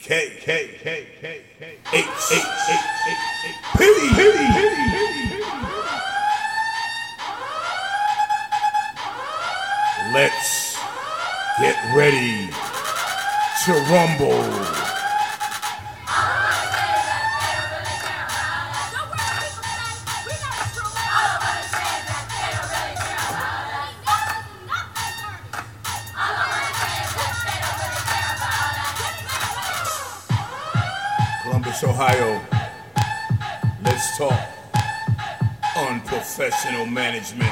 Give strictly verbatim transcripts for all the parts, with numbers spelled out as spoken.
K K K K K H H H H P P. Let's get ready to rumble. Columbus, Ohio, let's talk unprofessional management.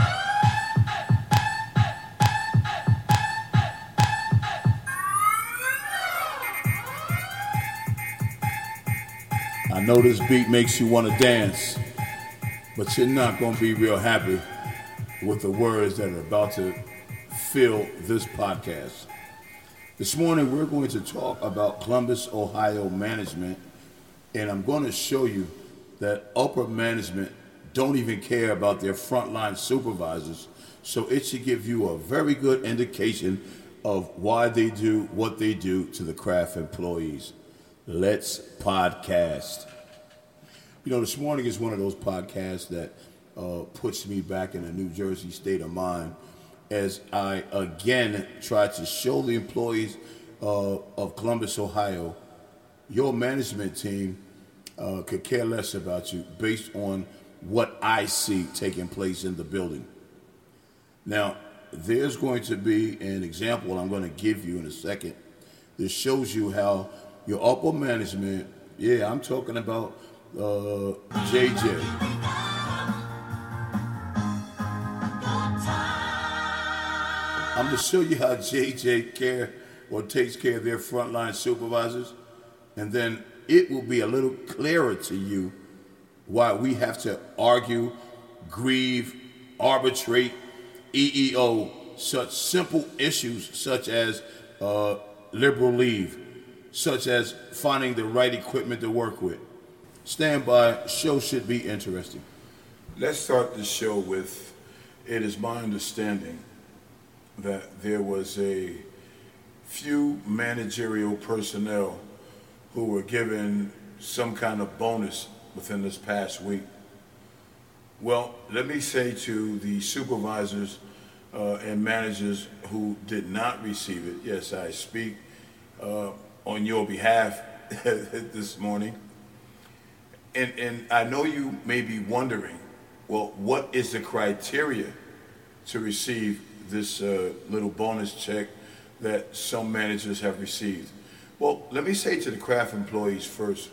I know this beat makes you want to dance, but you're not going to be real happy with the words that are about to fill this podcast. This morning, we're going to talk about Columbus, Ohio management, and I'm going to show you that upper management don't even care about their frontline supervisors, so it should give you a very good indication of why they do what they do to the craft employees. Let's podcast. You know, this morning is one of those podcasts that uh, puts me back in a New Jersey state of mind as I again try to show the employees uh, of Columbus, Ohio, your management team uh, could care less about you based on what I see taking place in the building. Now, there's going to be an example I'm going to give you in a second that shows you how your upper management, yeah, I'm talking about uh, J J. I'm going to show you how J J care or takes care of their frontline supervisors, and then it will be a little clearer to you why we have to argue, grieve, arbitrate, E E O, such simple issues such as uh, liberal leave, such as finding the right equipment to work with. Stand by, show should be interesting. Let's start the show with, it is my understanding that there was a few managerial personnel who were given some kind of bonus within this past week. Well, let me say to the supervisors uh, and managers who did not receive it, yes, I speak uh, on your behalf this morning. And, and I know you may be wondering, well, what is the criteria to receive this uh, little bonus check that some managers have received? Well, let me say to the craft employees first,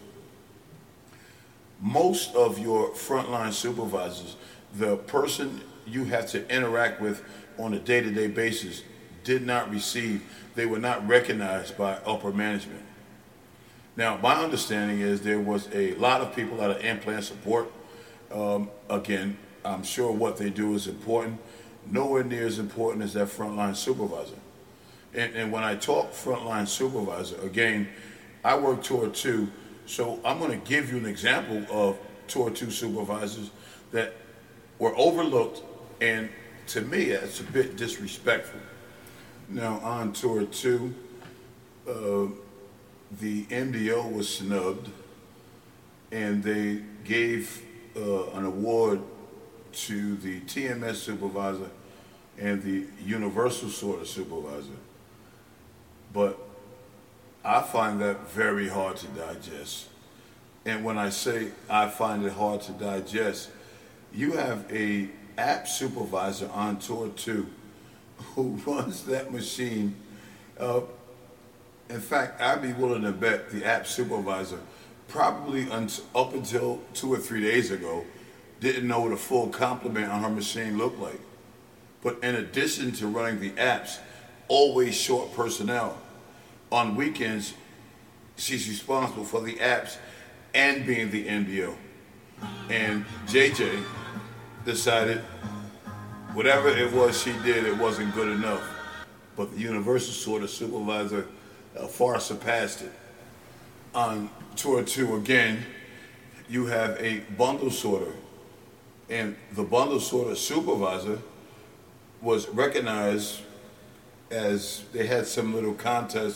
most of your frontline supervisors, the person you have to interact with on a day-to-day basis, did not receive, they were not recognized by upper management. Now, my understanding is there was a lot of people that are implant support. Um, again, I'm sure what they do is important. Nowhere near as important as that frontline supervisor. And, and when I talk frontline supervisor, again, I work toward two, so I'm going to give you an example of toward two supervisors that were overlooked, and to me, it's a bit disrespectful. Now, on tour two, uh, the M D O was snubbed, and they gave uh, an award to the T M S supervisor and the universal sorter supervisor. But I find that very hard to digest. And when I say I find it hard to digest, you have a app supervisor on tour two who runs that machine. Uh, in fact, I'd be willing to bet the app supervisor probably un- up until two or three days ago didn't know what a full complement on her machine looked like. But in addition to running the apps, always short personnel. On weekends, she's responsible for the apps and being the M D O. And J J decided whatever it was she did, it wasn't good enough. But the universal sorter supervisor uh, far surpassed it. On tour two again, you have a bundle sorter. And the bundle sorter supervisor was recognized as they had some little contest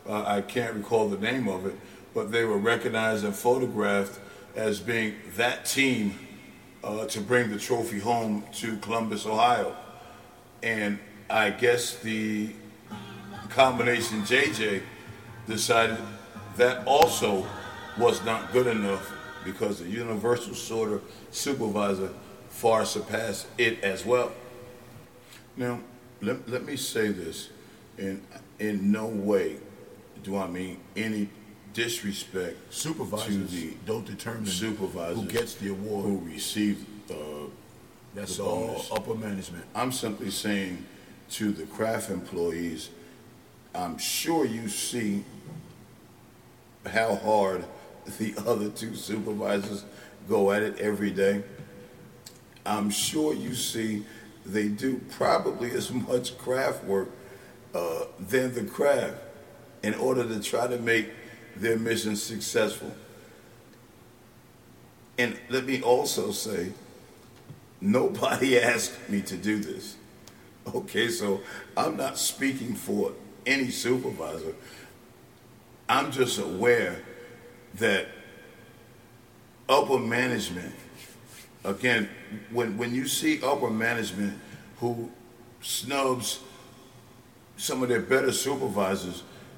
Uh, I can't recall the name of it, but they were recognized and photographed as being that team uh, to bring the trophy home to Columbus, Ohio. And I guess the combination J J decided that also was not good enough because the universal sorter supervisor far surpassed it as well. Now, let, let me say this, in in no way do I mean any disrespect Supervisors to the don't determine supervisors who gets the award. who received uh, That's the all bonus. upper management. I'm simply saying to the craft employees, I'm sure you see how hard the other two supervisors go at it every day. I'm sure you see they do probably as much craft work uh, than the craft in order to try to make their mission successful. And let me also say, nobody asked me to do this. Okay, so I'm not speaking for any supervisor. I'm just aware that upper management, again, when, when you see upper management who snubs some of their better supervisors,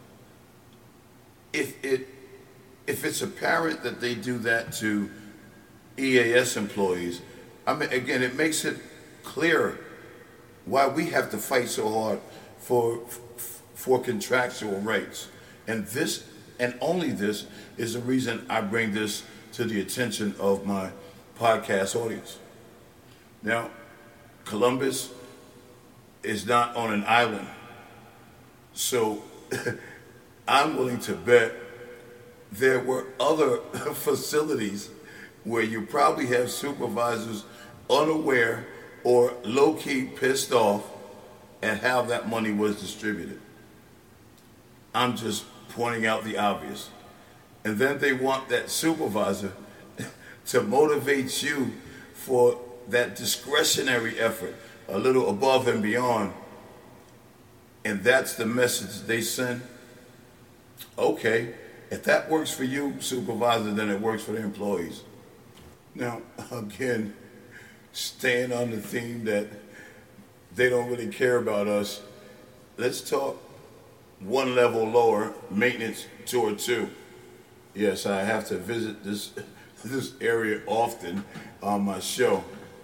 if it if it's apparent that they do that to E A S employees, I mean, again, it makes it clear why we have to fight so hard for for contractual rights. And this, and only this, is the reason I bring this to the attention of my podcast audience. Now, Columbus is not on an island, so I'm willing to bet there were other facilities where you probably have supervisors unaware or low-key pissed off at how that money was distributed. I'm just pointing out the obvious. And then they want that supervisor to motivate you for that discretionary effort, a little above and beyond. And that's the message they send. Okay, if that works for you, supervisor, then it works for the employees. Now, again, staying on the theme that they don't really care about us, let's talk one level lower, maintenance tour two. Yes, I have to visit this this area often on my show.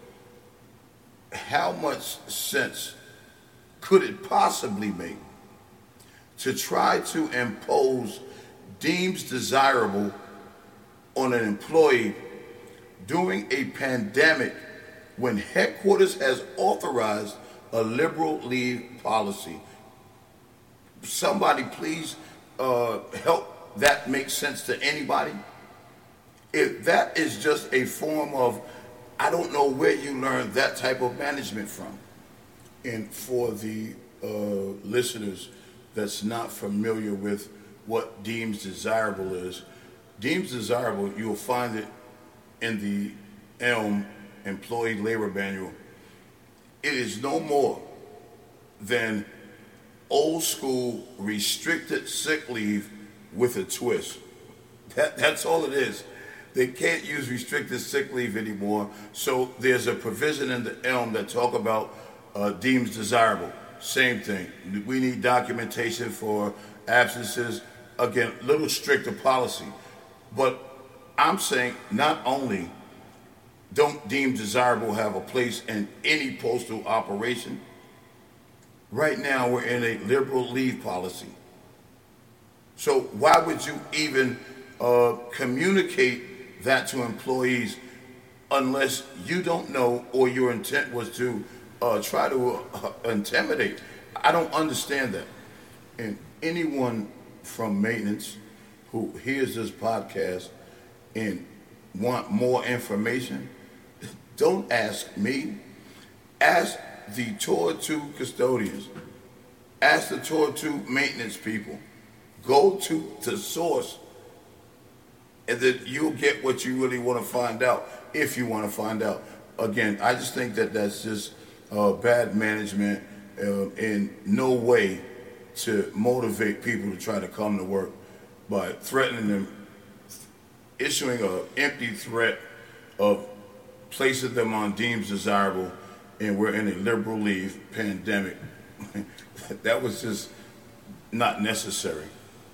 How much sense could it possibly make to try to impose deems desirable on an employee during a pandemic when headquarters has authorized a liberal leave policy? Somebody please uh, help that make sense to anybody. If that is just a form of, I don't know where you learned that type of management from. And for the uh, listeners that's not familiar with what deems desirable is, deems desirable, you'll find it in the ELM Employee Labor Manual. It is no more than old school restricted sick leave with a twist. That, that's all it is. They can't use restricted sick leave anymore. So there's a provision in the ELM that talk about uh, deems desirable. Same thing. We need documentation for absences. Again, little stricter policy. But I'm saying not only don't deem desirable have a place in any postal operation, right now we're in a liberal leave policy. So why would you even uh, communicate that to employees unless you don't know or your intent was to uh, try to uh, intimidate? I don't understand that. And anyone from maintenance who hears this podcast and want more information, don't ask me. Ask the Tour two custodians. Ask the Tour two maintenance people. Go to the source, and then you'll get what you really want to find out, if you want to find out. Again, I just think that that's just uh, bad management. Uh, in no way to motivate people to try to come to work by threatening them, issuing an empty threat of placing them on deemed desirable, and we're in a liberal leave pandemic. That was just not necessary.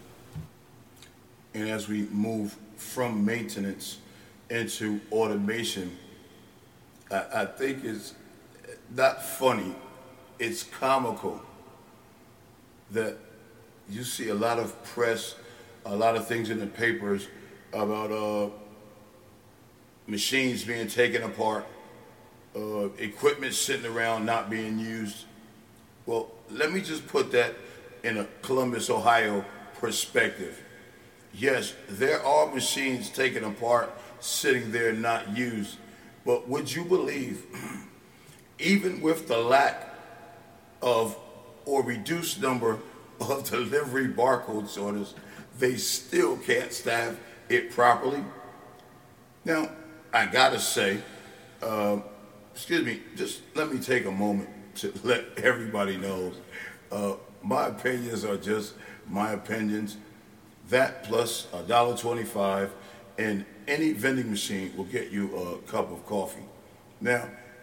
And as we move from maintenance into automation, I, I think it's not funny, it's comical that you see a lot of press, a lot of things in the papers about uh, machines being taken apart, uh, equipment sitting around not being used. Well, let me just put that in a Columbus, Ohio perspective. Yes, there are machines taken apart, sitting there not used, but would you believe, even with the lack of or reduced number of delivery barcode sorters, they still can't staff it properly? Now, I gotta say, uh, excuse me, just let me take a moment to let everybody know, uh, my opinions are just my opinions. That plus a dollar twenty-five, and any vending machine will get you a cup of coffee. Now,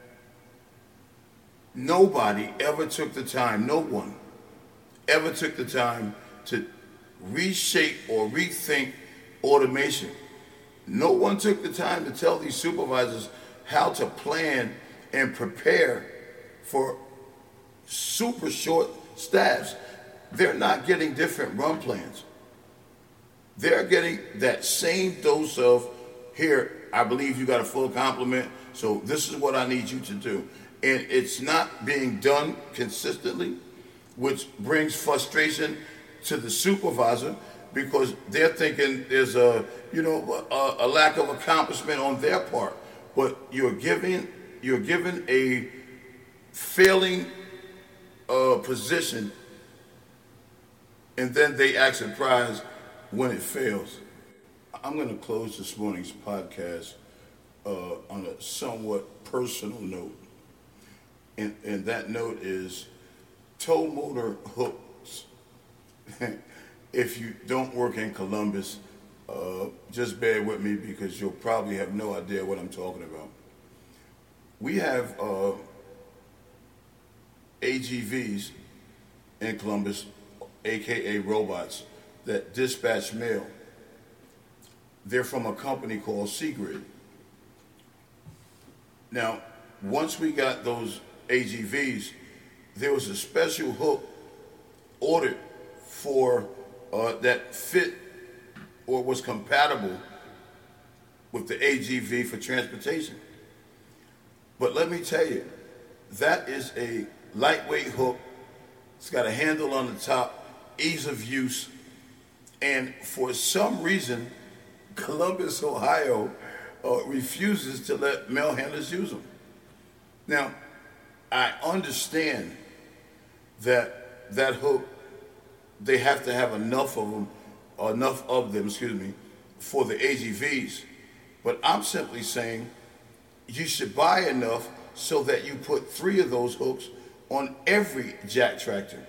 nobody ever took the time, no one ever took the time to reshape or rethink automation. No one took the time to tell these supervisors how to plan and prepare for super short staffs. They're not getting different run plans. They're getting that same dose of, here, I believe you got a full complement, so this is what I need you to do. And it's not being done consistently, which brings frustration to the supervisor because they're thinking there's a, you know, a, a lack of accomplishment on their part. But you're giving, you're given a failing uh, position, and then they act surprised when it fails. I'm going to close this morning's podcast uh, on a somewhat personal note. And, and that note is tow motor hooks. If you don't work in Columbus, uh, just bear with me because you'll probably have no idea what I'm talking about. We have uh, A G Vs in Columbus, A K A robots, that dispatch mail. They're from a company called Seagrid. Now, once we got those A G Vs, there was a special hook ordered for uh, that fit or was compatible with the A G V for transportation. But let me tell you, that is a lightweight hook. It's got a handle on the top, ease of use, and for some reason, Columbus, Ohio uh, refuses to let mail handlers use them. Now, I understand that that hook, they have to have enough of them, or enough of them, excuse me, for the A G Vs. But I'm simply saying you should buy enough so that you put three of those hooks on every jack tractor.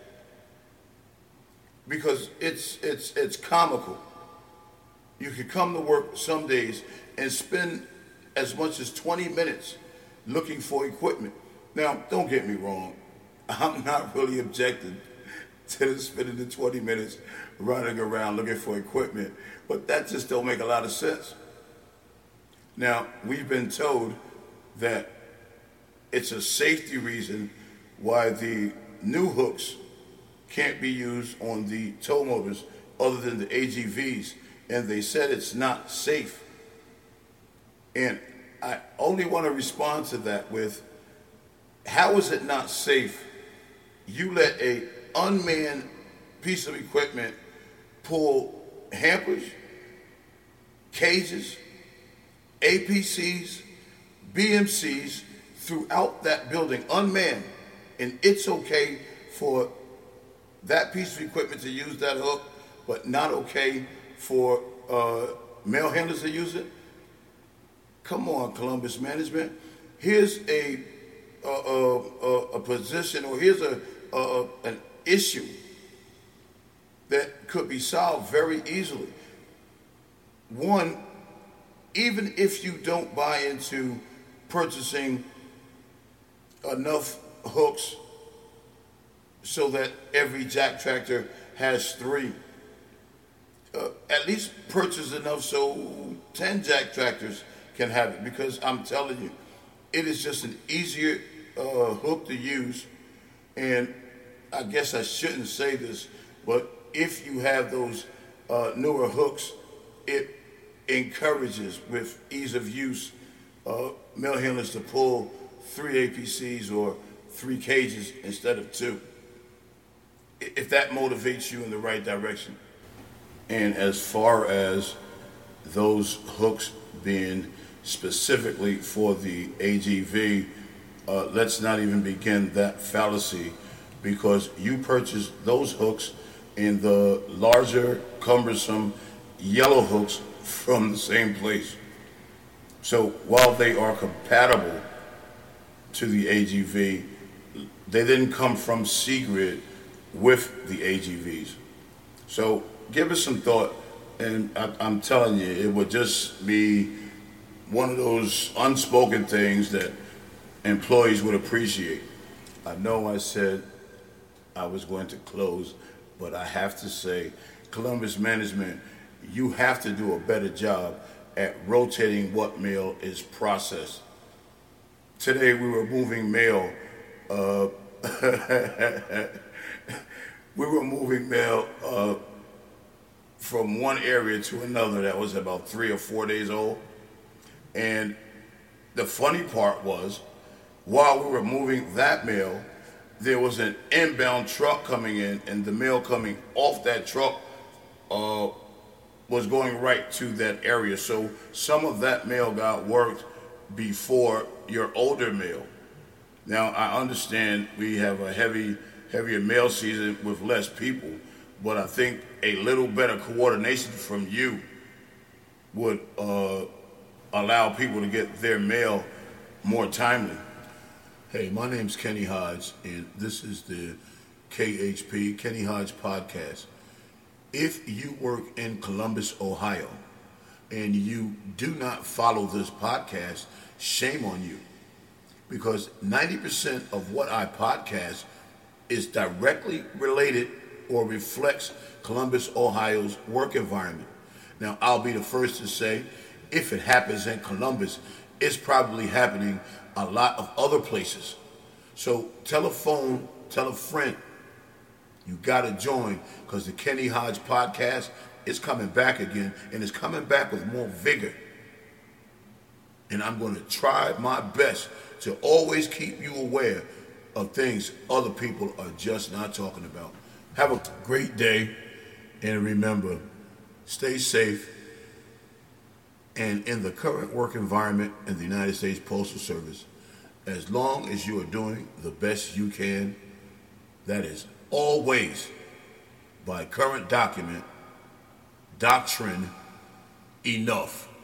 Because it's it's it's comical. You could come to work some days and spend as much as twenty minutes looking for equipment. Now, don't get me wrong. I'm not really objecting to spending the twenty minutes running around looking for equipment, but that just don't make a lot of sense. Now, we've been told that it's a safety reason why the new hooks can't be used on the tow motors other than the A G Vs, and they said it's not safe. And I only want to respond to that with, how is it not safe? You let a unmanned piece of equipment pull hampers, cages, A P Cs, B M Cs throughout that building, unmanned, and it's okay for that piece of equipment to use that hook, but not okay for uh, mail handlers to use it? Come on, Columbus management. Here's a a, a, a position, or here's a, a an issue that could be solved very easily. One, even if you don't buy into purchasing enough hooks so that every jack tractor has three, uh, at least purchase enough so ten jack tractors can have it, because I'm telling you, it is just an easier uh, hook to use. And I guess I shouldn't say this, but if you have those uh, newer hooks, it encourages, with ease of use, uh, mill handlers to pull three A P Cs or three cages instead of two, if that motivates you in the right direction. And as far as those hooks being specifically for the A G V, uh, let's not even begin that fallacy, because you purchase those hooks in the larger, cumbersome yellow hooks from the same place. So while they are compatible to the A G V, they didn't come from Seegrid with the A G Vs. So give it some thought, and I, I'm telling you, it would just be one of those unspoken things that employees would appreciate. I know I said I was going to close, but I have to say, Columbus management, you have to do a better job at rotating what mail is processed. Today we were moving mail. Uh, we were moving mail uh, from one area to another that was about three or four days old. And the funny part was, while we were moving that mail, there was an inbound truck coming in, and the mail coming off that truck uh, was going right to that area. So some of that mail got worked before your older mail. Now, I understand we have a heavy, heavier mail season with less people, but I think a little better coordination from you would uh, allow people to get their mail more timely. Hey, my name's Kenny Hodge, and this is the K H P, Kenny Hodge Podcast. If you work in Columbus, Ohio, and you do not follow this podcast, shame on you. Because ninety percent of what I podcast is directly related or reflects Columbus, Ohio's work environment. Now, I'll be the first to say, if it happens in Columbus, it's probably happening a lot of other places. So tell a phone, tell a friend, you gotta join, because the Kenny Hodge Podcast is coming back again, and it's coming back with more vigor. And I'm gonna try my best to always keep you aware of things other people are just not talking about. Have a great day, and remember, stay safe. And in the current work environment in the United States Postal Service, as long as you are doing the best you can, that is always, by current document, doctrine, enough.